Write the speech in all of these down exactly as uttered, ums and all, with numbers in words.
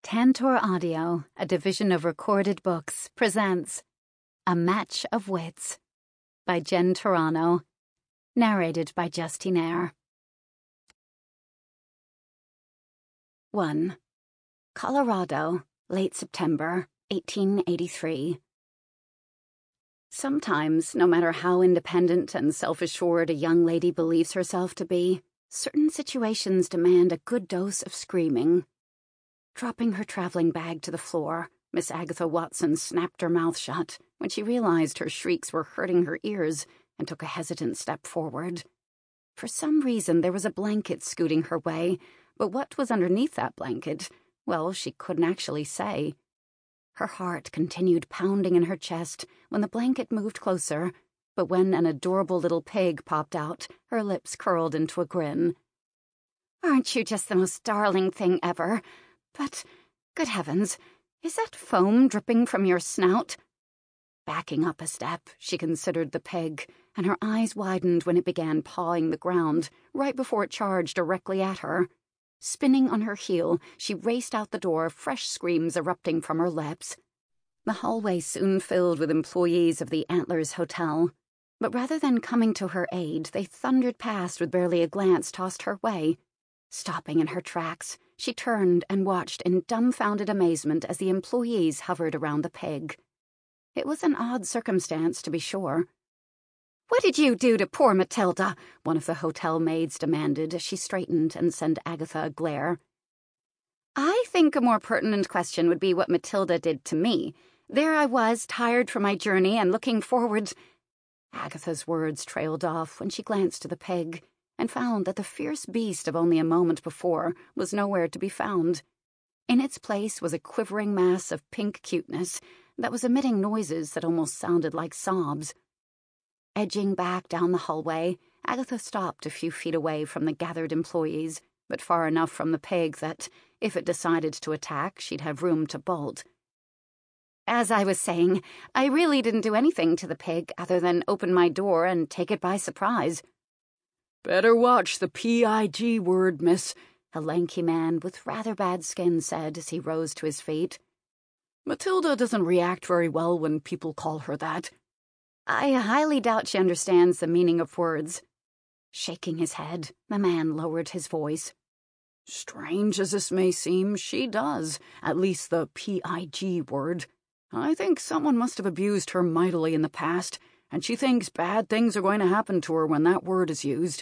Tantor Audio, a division of Recorded Books, presents A Match of Wits by Jen Turano, narrated by Justine Eyre. one. Colorado, late September, eighteen eighty-three. Sometimes, no matter how independent and self-assured a young lady believes herself to be, certain situations demand a good dose of screaming. Dropping her traveling bag to the floor, Miss Agatha Watson snapped her mouth shut when she realized her shrieks were hurting her ears and took a hesitant step forward. For some reason, there was a blanket scooting her way, but what was underneath that blanket, well, she couldn't actually say. Her heart continued pounding in her chest when the blanket moved closer, but when an adorable little pig popped out, her lips curled into a grin. "Aren't you just the most darling thing ever? But, good heavens, is that foam dripping from your snout?" Backing up a step, she considered the pig, and her eyes widened when it began pawing the ground, right before it charged directly at her. Spinning on her heel, she raced out the door, fresh screams erupting from her lips. The hallway soon filled with employees of the Antlers Hotel, but rather than coming to her aid, they thundered past with barely a glance tossed her way. Stopping in her tracks, she turned and watched in dumbfounded amazement as the employees hovered around the pig. It was an odd circumstance, to be sure. "What did you do to poor Matilda?" one of the hotel maids demanded as she straightened and sent Agatha a glare. "I think a more pertinent question would be what Matilda did to me. There I was, tired from my journey and looking forward—" Agatha's words trailed off when she glanced to the pig and found that the fierce beast of only a moment before was nowhere to be found. In its place was a quivering mass of pink cuteness that was emitting noises that almost sounded like sobs. Edging back down the hallway, Agatha stopped a few feet away from the gathered employees, but far enough from the pig that, if it decided to attack, she'd have room to bolt. "As I was saying, I really didn't do anything to the pig other than open my door and take it by surprise." "Better watch the P I G word, miss," a lanky man with rather bad skin said as he rose to his feet. "Matilda doesn't react very well when people call her that." "I highly doubt she understands the meaning of words." Shaking his head, the man lowered his voice. "Strange as this may seem, she does, at least the P I G word. I think someone must have abused her mightily in the past, and she thinks bad things are going to happen to her when that word is used."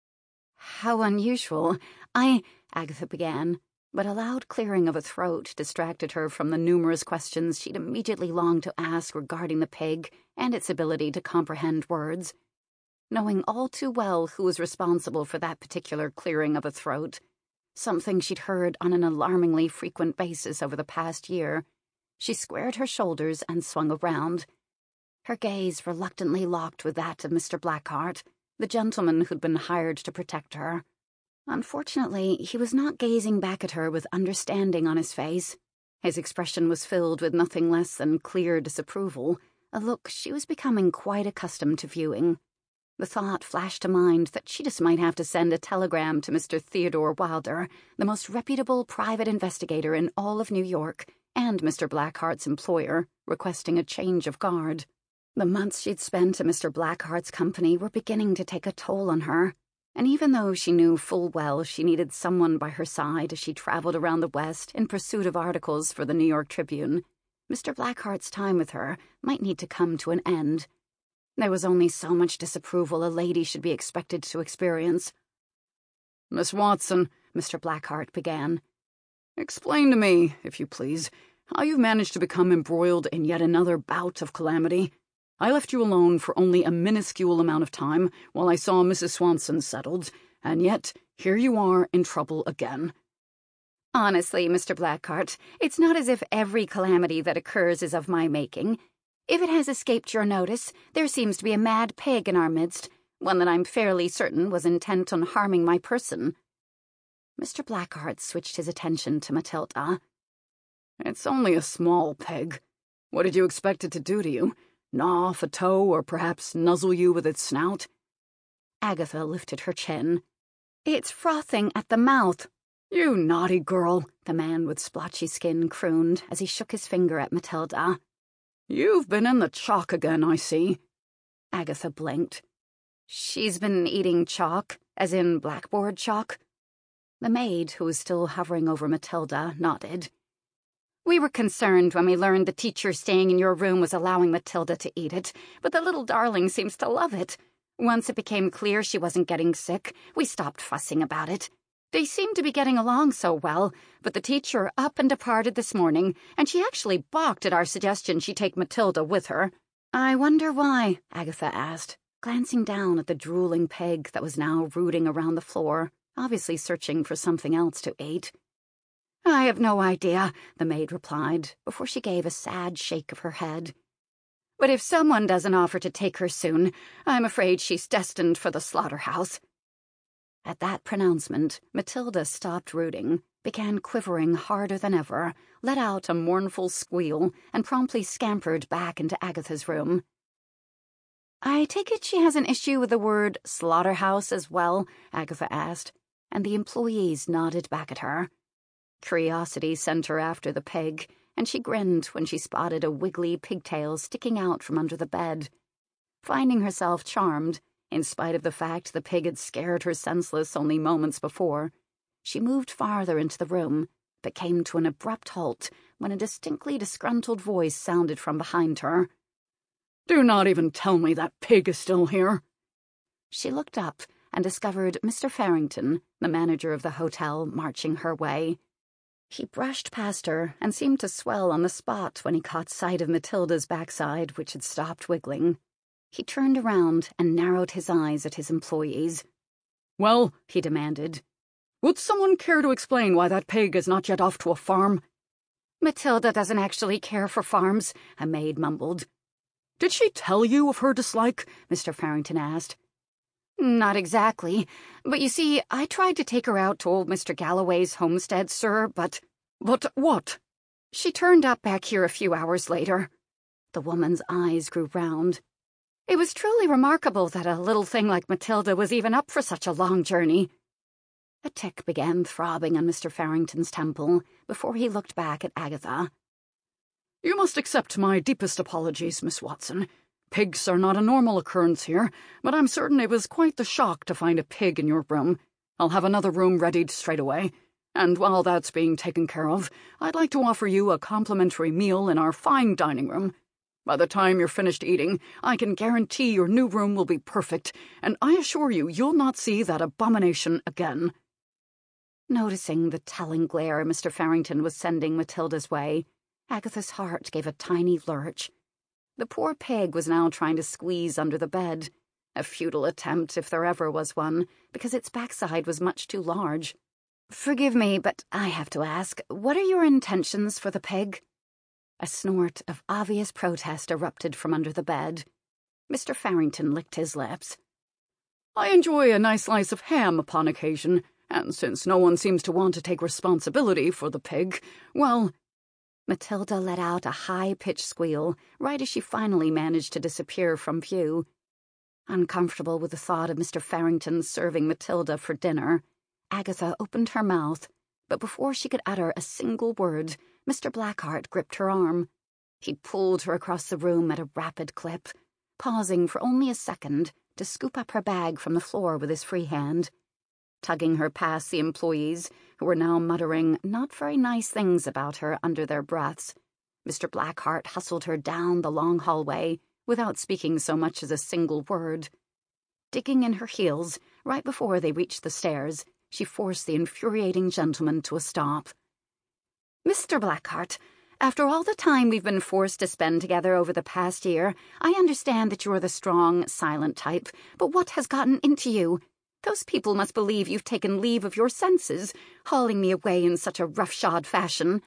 "How unusual. I—" Agatha began, but a loud clearing of a throat distracted her from the numerous questions she'd immediately longed to ask regarding the pig and its ability to comprehend words. Knowing all too well who was responsible for that particular clearing of a throat, something she'd heard on an alarmingly frequent basis over the past year, she squared her shoulders and swung around. Her gaze reluctantly locked with that of Mister Blackheart, the gentleman who'd been hired to protect her. Unfortunately, he was not gazing back at her with understanding on his face. His expression was filled with nothing less than clear disapproval, a look she was becoming quite accustomed to viewing. The thought flashed to mind that she just might have to send a telegram to Mister Theodore Wilder, the most reputable private investigator in all of New York, and Mister Blackheart's employer, requesting a change of guard. The months she'd spent at Mister Blackheart's company were beginning to take a toll on her, and even though she knew full well she needed someone by her side as she traveled around the West in pursuit of articles for the New York Tribune, Mister Blackheart's time with her might need to come to an end. There was only so much disapproval a lady should be expected to experience. "Miss Watson," Mister Blackheart began, "explain to me, if you please, how you've managed to become embroiled in yet another bout of calamity. I left you alone for only a minuscule amount of time while I saw Missus Swanson settled, and yet here you are in trouble again." "Honestly, Mister Blackheart, it's not as if every calamity that occurs is of my making. If it has escaped your notice, there seems to be a mad pig in our midst, one that I'm fairly certain was intent on harming my person." Mister Blackheart switched his attention to Matilda. "It's only a small pig. What did you expect it to do to you? Gnaw off a toe or perhaps nuzzle you with its snout?" Agatha lifted her chin. "It's frothing at the mouth." You naughty girl, the man with splotchy skin crooned as he shook his finger at Matilda. You've been in the chalk again, I see. Agatha blinked. She's been eating chalk, as in blackboard chalk? The maid, who was still hovering over Matilda, nodded. We were concerned when we learned the teacher staying in your room was allowing Matilda to eat it, but the little darling seems to love it. Once it became clear she wasn't getting sick, we stopped fussing about it. They seemed to be getting along so well, but the teacher up and departed this morning, and she actually balked at our suggestion she take Matilda with her. I wonder why, Agatha asked, glancing down at the drooling pig that was now rooting around the floor, obviously searching for something else to eat. I have no idea, the maid replied, before she gave a sad shake of her head. But if someone doesn't offer to take her soon, I'm afraid she's destined for the slaughterhouse. At that pronouncement, Matilda stopped rooting, began quivering harder than ever, let out a mournful squeal, and promptly scampered back into Agatha's room. I take it she has an issue with the word slaughterhouse as well, Agatha asked, and the employees nodded back at her. Curiosity sent her after the pig, and she grinned when she spotted a wiggly pigtail sticking out from under the bed. Finding herself charmed, in spite of the fact the pig had scared her senseless only moments before, she moved farther into the room, but came to an abrupt halt when a distinctly disgruntled voice sounded from behind her. Do not even tell me that pig is still here. She looked up and discovered Mister Farrington, the manager of the hotel, marching her way. He brushed past her and seemed to swell on the spot when he caught sight of Matilda's backside, which had stopped wiggling. He turned around and narrowed his eyes at his employees. Well, he demanded, would someone care to explain why that pig is not yet off to a farm? Matilda doesn't actually care for farms, a maid mumbled. Did she tell you of her dislike? Mister Farrington asked. Not exactly, but you see, I tried to take her out to old Mister Galloway's homestead, sir, but... But what? She turned up back here a few hours later. The woman's eyes grew round. It was truly remarkable that a little thing like Matilda was even up for such a long journey. A tick began throbbing on Mister Farrington's temple before he looked back at Agatha. You must accept my deepest apologies, Miss Watson. Pigs are not a normal occurrence here, but I'm certain it was quite the shock to find a pig in your room. I'll have another room readied straight away, and while that's being taken care of, I'd like to offer you a complimentary meal in our fine dining room. By the time you're finished eating, I can guarantee your new room will be perfect, and I assure you you'll not see that abomination again. Noticing the telling glare Mister Farrington was sending Matilda's way, Agatha's heart gave a tiny lurch. The poor pig was now trying to squeeze under the bed, a futile attempt if there ever was one, because its backside was much too large. Forgive me, but I have to ask, what are your intentions for the pig? A snort of obvious protest erupted from under the bed. Mister Farrington licked his lips. I enjoy a nice slice of ham upon occasion, and since no one seems to want to take responsibility for the pig, well... Matilda let out a high-pitched squeal right as she finally managed to disappear from view. Uncomfortable with the thought of Mister Farrington serving Matilda for dinner, Agatha opened her mouth, but before she could utter a single word, Mister Blackheart gripped her arm. He pulled her across the room at a rapid clip, pausing for only a second to scoop up her bag from the floor with his free hand. Tugging her past the employees, who were now muttering not very nice things about her under their breaths, Mister Blackheart hustled her down the long hallway without speaking so much as a single word. Digging in her heels, right before they reached the stairs, she forced the infuriating gentleman to a stop. Mister Blackheart, after all the time we've been forced to spend together over the past year, I understand that you're the strong, silent type, but what has gotten into you? Those people must believe you've taken leave of your senses, hauling me away in such a roughshod fashion.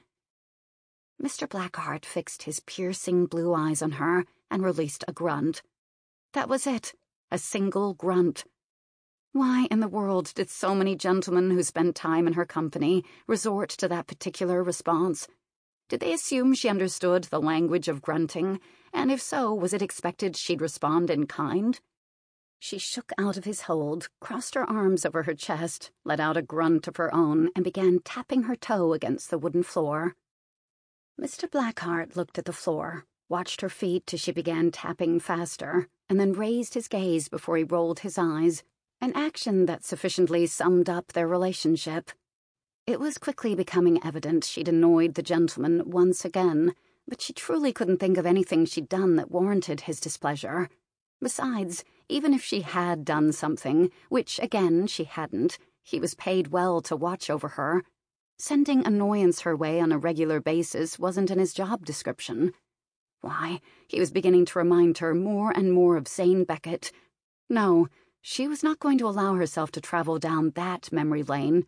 Mister Blackheart fixed his piercing blue eyes on her and released a grunt. That was it, a single grunt. Why in the world did so many gentlemen who spent time in her company resort to that particular response? Did they assume she understood the language of grunting, and if so, was it expected she'd respond in kind? She shook out of his hold, crossed her arms over her chest, let out a grunt of her own, and began tapping her toe against the wooden floor. Mister Blackheart looked at the floor, watched her feet as she began tapping faster, and then raised his gaze before he rolled his eyes, an action that sufficiently summed up their relationship. It was quickly becoming evident she'd annoyed the gentleman once again, but she truly couldn't think of anything she'd done that warranted his displeasure. Besides, even if she had done something, which, again, she hadn't, he was paid well to watch over her. Sending annoyance her way on a regular basis wasn't in his job description. Why, he was beginning to remind her more and more of Zane Beckett. No, she was not going to allow herself to travel down that memory lane.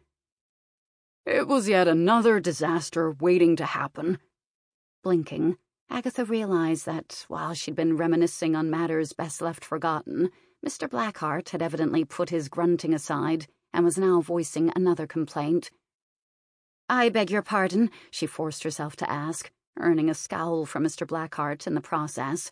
It was yet another disaster waiting to happen. Blinking, Agatha realized that, while she'd been reminiscing on matters best left forgotten, Mister Blackheart had evidently put his grunting aside and was now voicing another complaint. "I beg your pardon," she forced herself to ask, earning a scowl from Mister Blackheart in the process.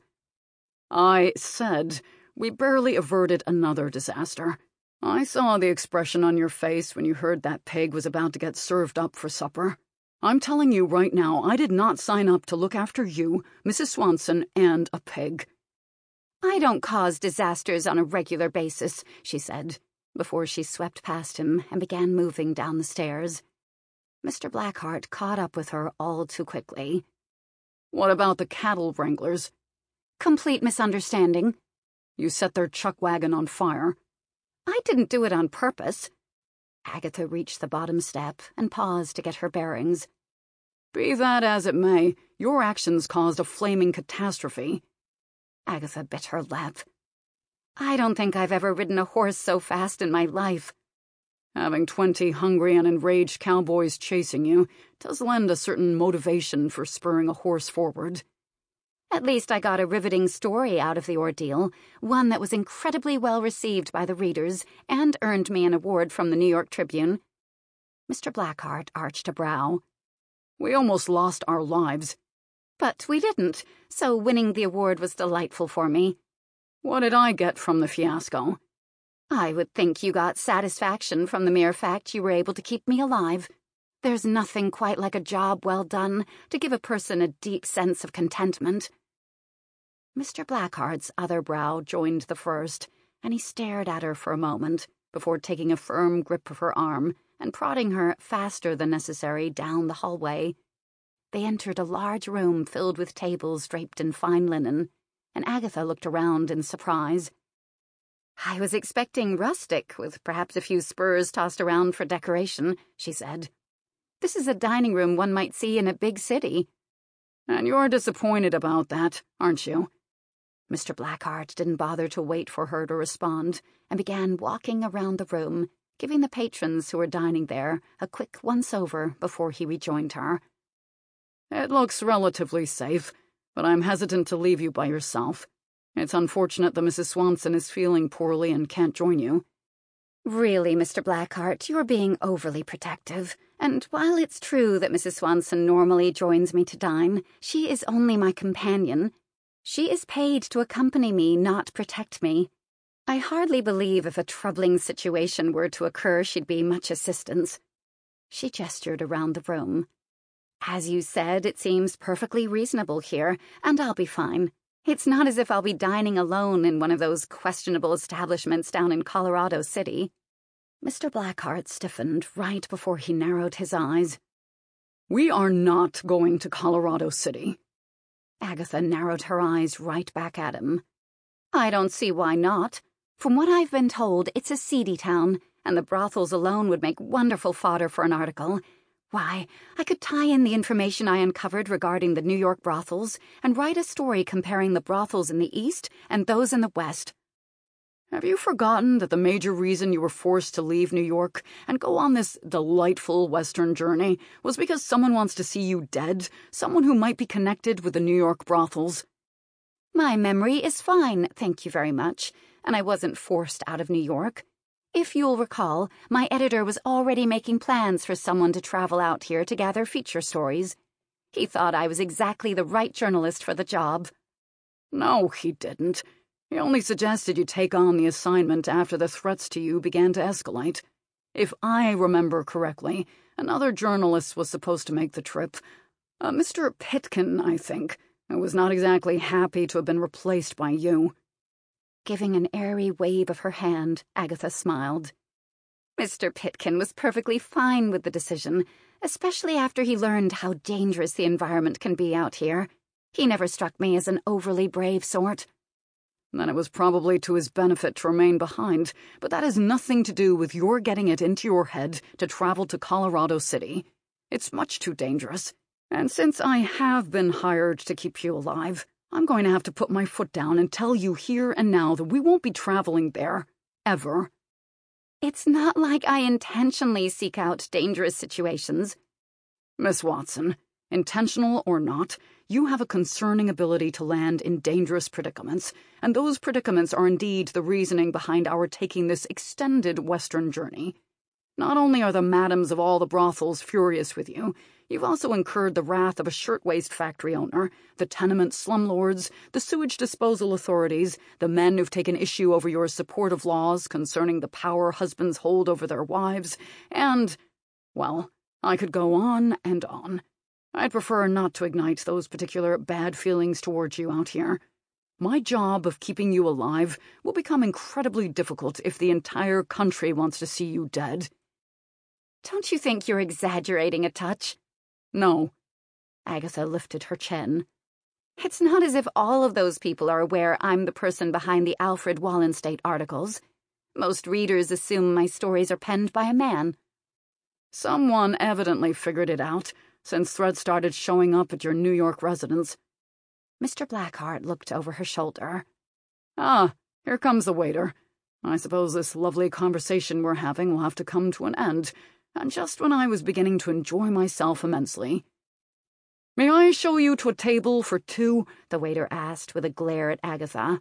"I said we barely averted another disaster. I saw the expression on your face when you heard that pig was about to get served up for supper. I'm telling you right now, I did not sign up to look after you, Missus Swanson, and a pig." "I don't cause disasters on a regular basis," she said, before she swept past him and began moving down the stairs. Mister Blackheart caught up with her all too quickly. "What about the cattle wranglers?" "Complete misunderstanding." "You set their chuck wagon on fire." "I didn't do it on purpose." Agatha reached the bottom step and paused to get her bearings. "Be that as it may, your actions caused a flaming catastrophe." Agatha bit her lip. "I don't think I've ever ridden a horse so fast in my life." "Having twenty hungry and enraged cowboys chasing you does lend a certain motivation for spurring a horse forward." "At least I got a riveting story out of the ordeal, one that was incredibly well received by the readers and earned me an award from the New York Tribune." Mister Blackheart arched a brow. "We almost lost our lives." "But we didn't, so winning the award was delightful for me." "What did I get from the fiasco?" "I would think you got satisfaction from the mere fact you were able to keep me alive. There's nothing quite like a job well done to give a person a deep sense of contentment." Mister Blackheart's other brow joined the first, and he stared at her for a moment before taking a firm grip of her arm and prodding her faster than necessary down the hallway. They entered a large room filled with tables draped in fine linen, and Agatha looked around in surprise. "I was expecting rustic, with perhaps a few spurs tossed around for decoration," she said. "This is a dining room one might see in a big city." "And you're disappointed about that, aren't you?" Mister Blackheart didn't bother to wait for her to respond and began walking around the room, giving the patrons who were dining there a quick once-over before he rejoined her. "It looks relatively safe, but I'm hesitant to leave you by yourself. It's unfortunate that Missus Swanson is feeling poorly and can't join you." "Really, Mister Blackheart, you're being overly protective. And while it's true that Missus Swanson normally joins me to dine, she is only my companion. She is paid to accompany me, not protect me. I hardly believe if a troubling situation were to occur she'd be much assistance." She gestured around the room. "As you said, it seems perfectly reasonable here, and I'll be fine. It's not as if I'll be dining alone in one of those questionable establishments down in Colorado City." Mister Blackheart stiffened right before he narrowed his eyes. "We are not going to Colorado City." Agatha narrowed her eyes right back at him. "I don't see why not. From what I've been told, it's a seedy town, and the brothels alone would make wonderful fodder for an article. Why, I could tie in the information I uncovered regarding the New York brothels and write a story comparing the brothels in the East and those in the West." "Have you forgotten that the major reason you were forced to leave New York and go on this delightful Western journey was because someone wants to see you dead, someone who might be connected with the New York brothels?" "My memory is fine, thank you very much, and I wasn't forced out of New York. If you'll recall, my editor was already making plans for someone to travel out here to gather feature stories. He thought I was exactly the right journalist for the job." "No, he didn't. He only suggested you take on the assignment after the threats to you began to escalate. If I remember correctly, another journalist was supposed to make the trip. Uh, Mister Pitkin, I think, who was not exactly happy to have been replaced by you." Giving an airy wave of her hand, Agatha smiled. Mister Pitkin was perfectly fine with the decision, especially after he learned how dangerous the environment can be out here. He never struck me as an overly brave sort. Then it was probably to his benefit to remain behind, but that has nothing to do with your getting it into your head to travel to Colorado City. It's much too dangerous, and since I have been hired to keep you alive, I'm going to have to put my foot down and tell you here and now that we won't be traveling there, ever. It's not like I intentionally seek out dangerous situations. Miss Watson, intentional or not, you have a concerning ability to land in dangerous predicaments, and those predicaments are indeed the reasoning behind our taking this extended western journey. Not only are the madams of all the brothels furious with you, you've also incurred the wrath of a shirtwaist factory owner, the tenement slumlords, the sewage disposal authorities, the men who've taken issue over your support of laws concerning the power husbands hold over their wives, and, well, I could go on and on. I'd prefer not to ignite those particular bad feelings towards you out here. My job of keeping you alive will become incredibly difficult if the entire country wants to see you dead. Don't you think you're exaggerating a touch? No. Agatha lifted her chin. It's not as if all of those people are aware I'm the person behind the Alfred Wallenstein articles. Most readers assume my stories are penned by a man. Someone evidently figured it out, since threads started showing up at your New York residence. Mister Blackheart looked over her shoulder. Ah, here comes the waiter. I suppose this lovely conversation we're having will have to come to an end, and just when I was beginning to enjoy myself immensely. "May I show you to a table for two?" the waiter asked with a glare at Agatha.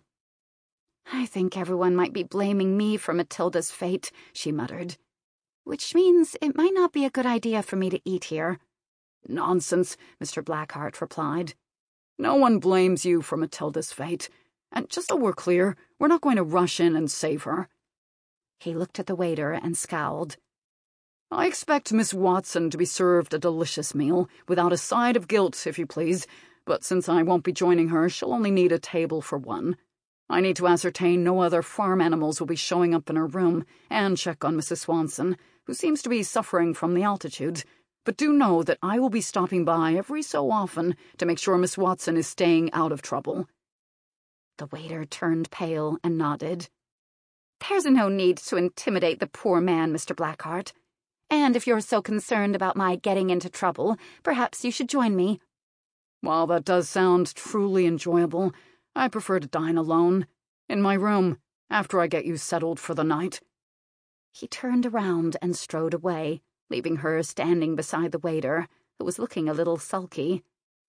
"I think everyone might be blaming me for Matilda's fate," she muttered. "Which means it might not be a good idea for me to eat here." "Nonsense," Mister Blackheart replied. "No one blames you for Matilda's fate, and just so we're clear, we're not going to rush in and save her." He looked at the waiter and scowled. "I expect Miss Watson to be served a delicious meal, without a side of guilt, if you please, but since I won't be joining her, she'll only need a table for one. I need to ascertain no other farm animals will be showing up in her room, and check on Missus Swanson, who seems to be suffering from the altitude. But do know that I will be stopping by every so often to make sure Miss Watson is staying out of trouble." The waiter turned pale and nodded. "There's no need to intimidate the poor man, Mister Blackheart. And if you're so concerned about my getting into trouble, perhaps you should join me." "While that does sound truly enjoyable, I prefer to dine alone, in my room, after I get you settled for the night." He turned around and strode away, leaving her standing beside the waiter, who was looking a little sulky.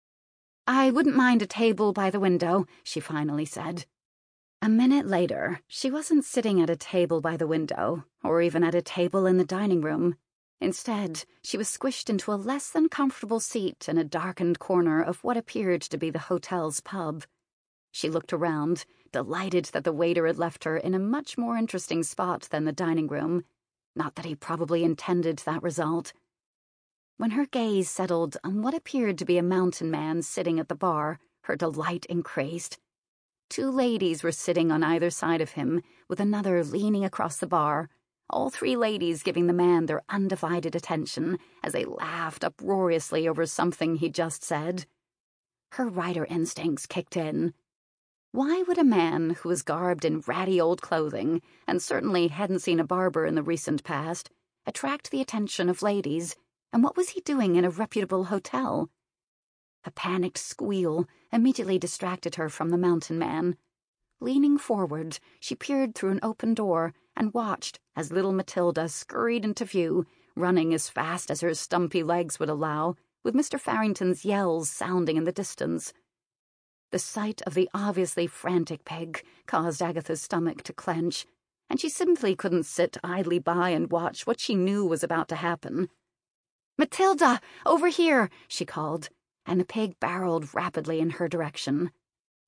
"I wouldn't mind a table by the window," she finally said. A minute later, she wasn't sitting at a table by the window, or even at a table in the dining room. Instead, she was squished into a less than comfortable seat in a darkened corner of what appeared to be the hotel's pub. She looked around, delighted that the waiter had left her in a much more interesting spot than the dining room. Not that he probably intended that result. When her gaze settled on what appeared to be a mountain man sitting at the bar, her delight increased. Two ladies were sitting on either side of him, with another leaning across the bar, all three ladies giving the man their undivided attention as they laughed uproariously over something he just said. Her writer instincts kicked in. Why would a man who was garbed in ratty old clothing, and certainly hadn't seen a barber in the recent past, attract the attention of ladies, and what was he doing in a reputable hotel? A panicked squeal immediately distracted her from the mountain man. Leaning forward, she peered through an open door and watched as little Matilda scurried into view, running as fast as her stumpy legs would allow, with Mister Farrington's yells sounding in the distance. The sight of the obviously frantic pig caused Agatha's stomach to clench, and she simply couldn't sit idly by and watch what she knew was about to happen. "Matilda, over here!" she called, and the pig barreled rapidly in her direction.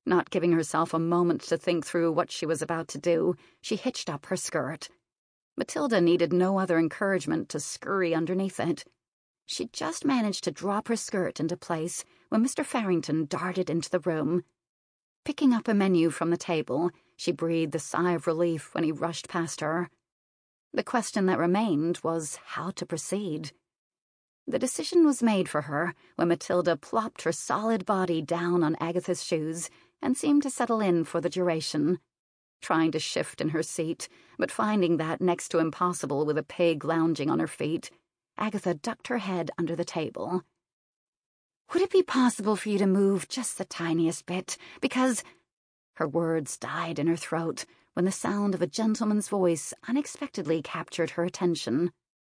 Not giving herself a moment to think through what she was about to do, she hitched up her skirt. Matilda needed no other encouragement to scurry underneath it. She'd just managed to drop her skirt into place when Mister Farrington darted into the room. Picking up a menu from the table, she breathed a sigh of relief when he rushed past her. The question that remained was how to proceed. The decision was made for her when Matilda plopped her solid body down on Agatha's shoes and seemed to settle in for the duration. Trying to shift in her seat, but finding that next to impossible with a pig lounging on her feet, Agatha ducked her head under the table. "Would it be possible for you to move just the tiniest bit? Because—" Her words died in her throat when the sound of a gentleman's voice unexpectedly captured her attention.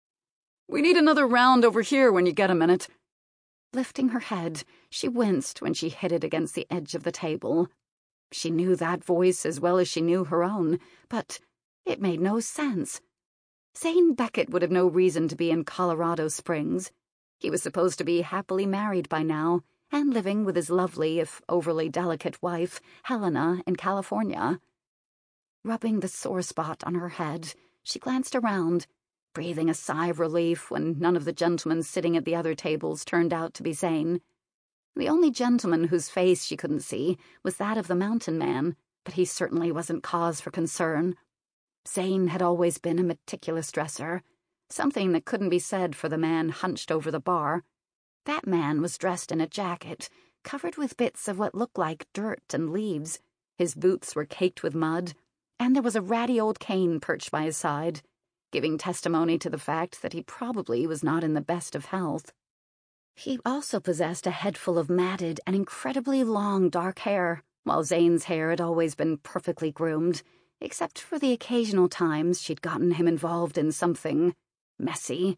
"We need another round over here when you get a minute." Lifting her head, she winced when she hit it against the edge of the table. She knew that voice as well as she knew her own, but it made no sense. Zane Beckett would have no reason to be in Colorado Springs. He was supposed to be happily married by now and living with his lovely, if overly delicate wife, Helena, in California. Rubbing the sore spot on her head, she glanced around, breathing a sigh of relief when none of the gentlemen sitting at the other tables turned out to be Zane. The only gentleman whose face she couldn't see was that of the mountain man, but he certainly wasn't cause for concern. Zane had always been a meticulous dresser, something that couldn't be said for the man hunched over the bar. That man was dressed in a jacket, covered with bits of what looked like dirt and leaves. His boots were caked with mud, and there was a ratty old cane perched by his side, giving testimony to the fact that he probably was not in the best of health. He also possessed a head full of matted and incredibly long dark hair, while Zane's hair had always been perfectly groomed, except for the occasional times she'd gotten him involved in something messy.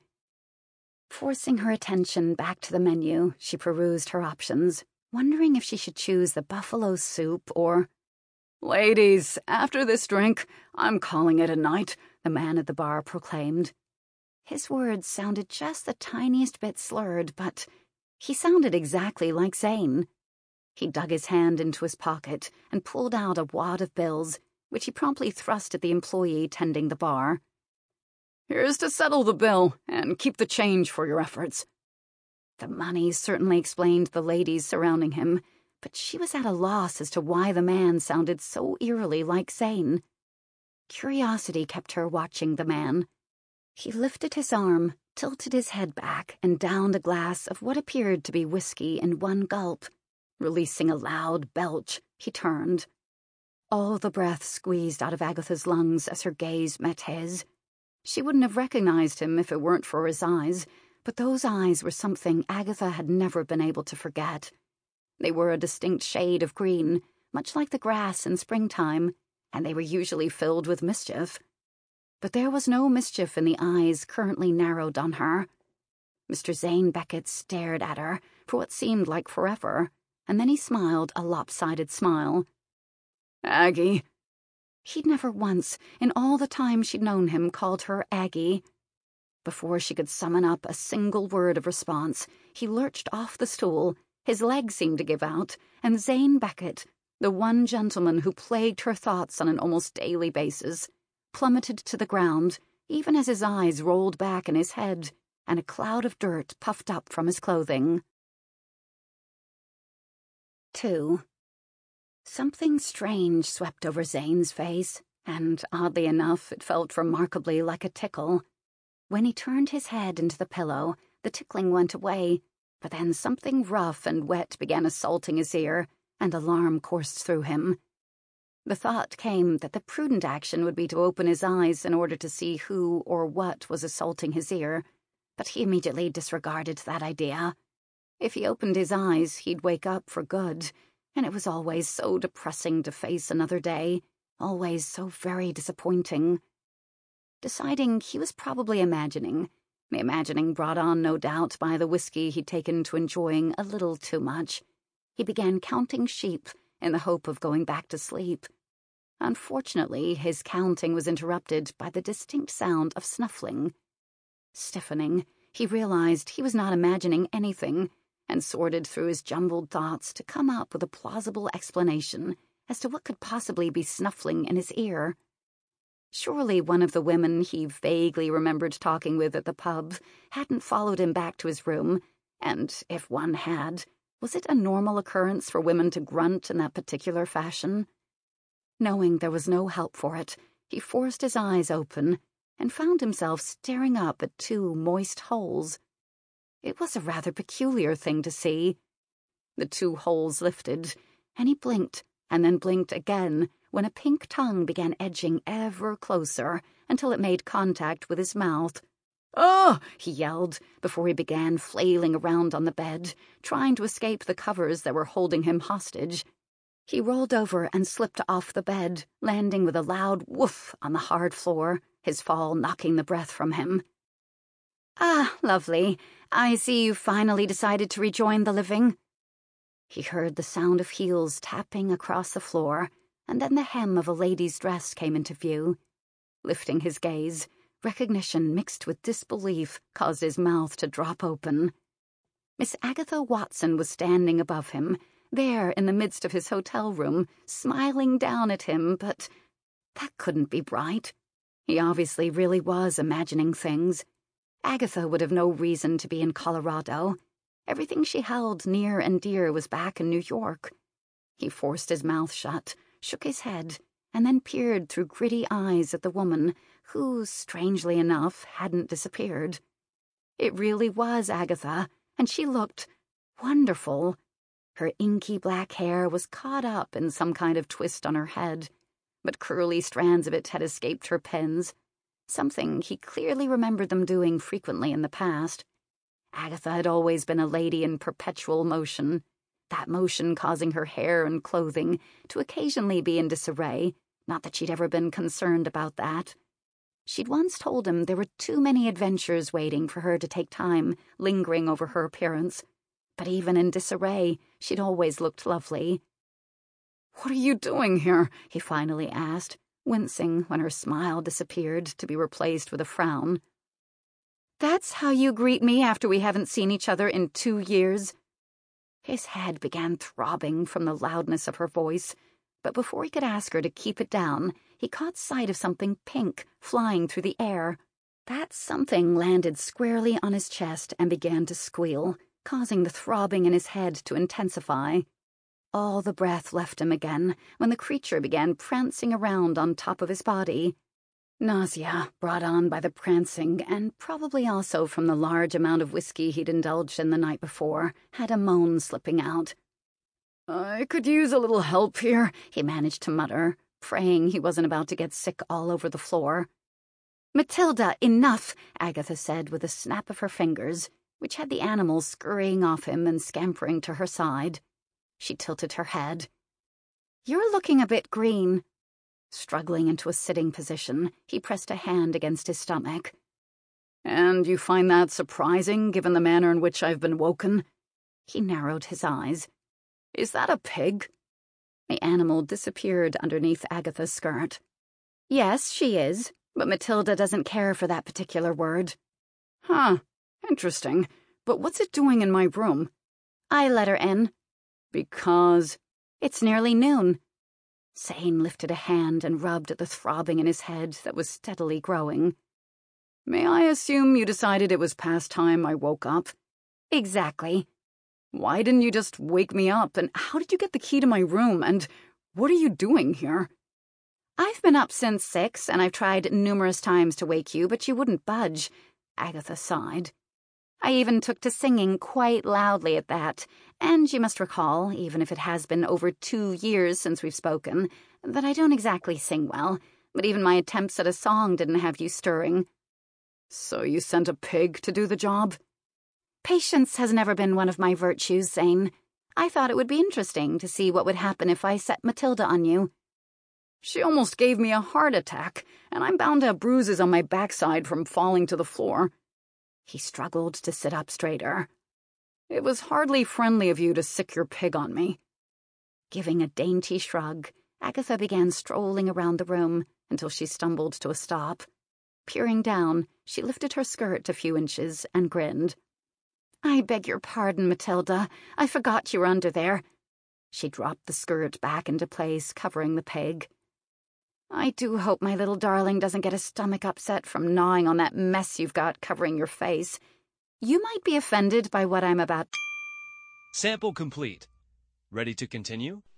Forcing her attention back to the menu, she perused her options, wondering if she should choose the buffalo soup or— "Ladies, after this drink, I'm calling it a night," the man at the bar proclaimed. His words sounded just the tiniest bit slurred, but he sounded exactly like Zane. He dug his hand into his pocket and pulled out a wad of bills, which he promptly thrust at the employee tending the bar. "Here's to settle the bill, and keep the change for your efforts." The money certainly explained the ladies surrounding him, but she was at a loss as to why the man sounded so eerily like Zane. Curiosity kept her watching the man. He lifted his arm, tilted his head back, and downed a glass of what appeared to be whiskey in one gulp. Releasing a loud belch, he turned. All the breath squeezed out of Agatha's lungs as her gaze met his. She wouldn't have recognized him if it weren't for his eyes, but those eyes were something Agatha had never been able to forget. They were a distinct shade of green, much like the grass in springtime, and they were usually filled with mischief. But there was no mischief in the eyes currently narrowed on her. Mister Zane Beckett stared at her for what seemed like forever, and then he smiled a lopsided smile. "Aggie." He'd never once, in all the time she'd known him, called her Aggie. Before she could summon up a single word of response, he lurched off the stool, his legs seemed to give out, and Zane Beckett, the one gentleman who plagued her thoughts on an almost daily basis, plummeted to the ground, even as his eyes rolled back in his head, and a cloud of dirt puffed up from his clothing. Two. Something strange swept over Zane's face, and, oddly enough, it felt remarkably like a tickle. When he turned his head into the pillow, the tickling went away, but then something rough and wet began assaulting his ear, and alarm coursed through him. The thought came that the prudent action would be to open his eyes in order to see who or what was assaulting his ear, but he immediately disregarded that idea. If he opened his eyes, he'd wake up for good, and it was always so depressing to face another day, always so very disappointing. Deciding he was probably imagining, the imagining brought on no doubt by the whiskey he'd taken to enjoying a little too much, he began counting sheep in the hope of going back to sleep. Unfortunately, his counting was interrupted by the distinct sound of snuffling. Stiffening, he realized he was not imagining anything, and sorted through his jumbled thoughts to come up with a plausible explanation as to what could possibly be snuffling in his ear. Surely one of the women he vaguely remembered talking with at the pub hadn't followed him back to his room, and if one had, was it a normal occurrence for women to grunt in that particular fashion? Knowing there was no help for it, he forced his eyes open and found himself staring up at two moist holes. It was a rather peculiar thing to see. The two holes lifted, and he blinked and then blinked again when a pink tongue began edging ever closer until it made contact with his mouth. "Oh!" he yelled before he began flailing around on the bed, trying to escape the covers that were holding him hostage. He rolled over and slipped off the bed, landing with a loud woof on the hard floor, his fall knocking the breath from him. "Ah, lovely. I see you finally decided to rejoin the living." He heard the sound of heels tapping across the floor, and then the hem of a lady's dress came into view. Lifting his gaze, recognition mixed with disbelief caused his mouth to drop open. Miss Agatha Watson was standing above him, there in the midst of his hotel room, smiling down at him, but that couldn't be right. He obviously really was imagining things. Agatha would have no reason to be in Colorado. Everything she held near and dear was back in New York. He forced his mouth shut, shook his head, and then peered through gritty eyes at the woman who, strangely enough, hadn't disappeared. It really was Agatha, and she looked wonderful. Her inky black hair was caught up in some kind of twist on her head, but curly strands of it had escaped her pins, something he clearly remembered them doing frequently in the past. Agatha had always been a lady in perpetual motion, that motion causing her hair and clothing to occasionally be in disarray, not that she'd ever been concerned about that. She'd once told him there were too many adventures waiting for her to take time lingering over her appearance, but even in disarray, she'd always looked lovely. "What are you doing here?" he finally asked, wincing when her smile disappeared to be replaced with a frown. "That's how you greet me after we haven't seen each other in two years?" His head began throbbing from the loudness of her voice, but before he could ask her to keep it down, he caught sight of something pink flying through the air. That something landed squarely on his chest and began to squeal, causing the throbbing in his head to intensify. All the breath left him again when the creature began prancing around on top of his body. Nausea, brought on by the prancing and probably also from the large amount of whiskey he'd indulged in the night before, had a moan slipping out. "I could use a little help here," he managed to mutter, praying he wasn't about to get sick all over the floor. "Matilda, enough," Agatha said with a snap of her fingers, which had the animal scurrying off him and scampering to her side. She tilted her head. "You're looking a bit green." Struggling into a sitting position, he pressed a hand against his stomach. "And you find that surprising, given the manner in which I've been woken?" He narrowed his eyes. "Is that a pig?" The animal disappeared underneath Agatha's skirt. "Yes, she is, but Matilda doesn't care for that particular word." "Huh, interesting. But what's it doing in my room?" "I let her in." "Because?" "It's nearly noon." Zane lifted a hand and rubbed at the throbbing in his head that was steadily growing. "May I assume you decided it was past time I woke up?" "Exactly." "Why didn't you just wake me up, and how did you get the key to my room, and what are you doing here?" "I've been up since six, and I've tried numerous times to wake you, but you wouldn't budge," Agatha sighed. "I even took to singing quite loudly at that, and you must recall, even if it has been over two years since we've spoken, that I don't exactly sing well, but even my attempts at a song didn't have you stirring." "So you sent a pig to do the job?" "Patience has never been one of my virtues, Zane. I thought it would be interesting to see what would happen if I set Matilda on you." "She almost gave me a heart attack, and I'm bound to have bruises on my backside from falling to the floor." He struggled to sit up straighter. "It was hardly friendly of you to sick your pig on me." Giving a dainty shrug, Agatha began strolling around the room until she stumbled to a stop. Peering down, she lifted her skirt a few inches and grinned. I beg your pardon, Matilda. I forgot you were under there. She dropped the skirt back into place, covering the peg. I do hope my little darling doesn't get a stomach upset from gnawing on that mess you've got covering your face. You might be offended by what I'm about. Sample complete. Ready to continue?